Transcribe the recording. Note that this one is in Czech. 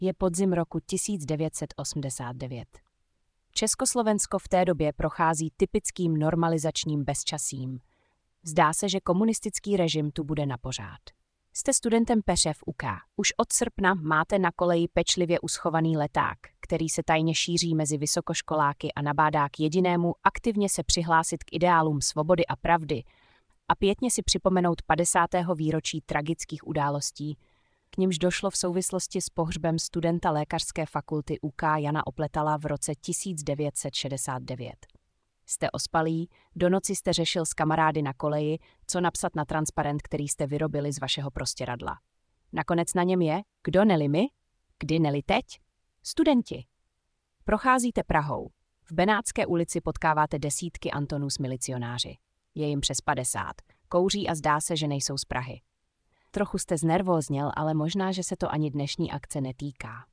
Je podzim roku 1989. Československo v té době prochází typickým normalizačním bezčasím. Zdá se, že komunistický režim tu bude na pořád. Jste studentem Peře v UK. Už od srpna máte na koleji pečlivě uschovaný leták, který se tajně šíří mezi vysokoškoláky a nabádá k jedinému aktivně se přihlásit k ideálům svobody a pravdy a pěkně si připomenout 50. výročí tragických událostí, k nimž došlo v souvislosti s pohřbem studenta lékařské fakulty UK Jana Opletala v roce 1969. Jste ospalí, do noci jste řešil s kamarády na koleji, co napsat na transparent, který jste vyrobili z vašeho prostěradla. Nakonec na něm je, kdo neli my, kdy neli teď? Studenti. Procházíte Prahou. V Benátské ulici potkáváte desítky Antonů s milicionáři. Je jim přes 50. Kouří a zdá se, že nejsou z Prahy. Trochu jste znervózněl, ale možná, že se to ani dnešní akce netýká.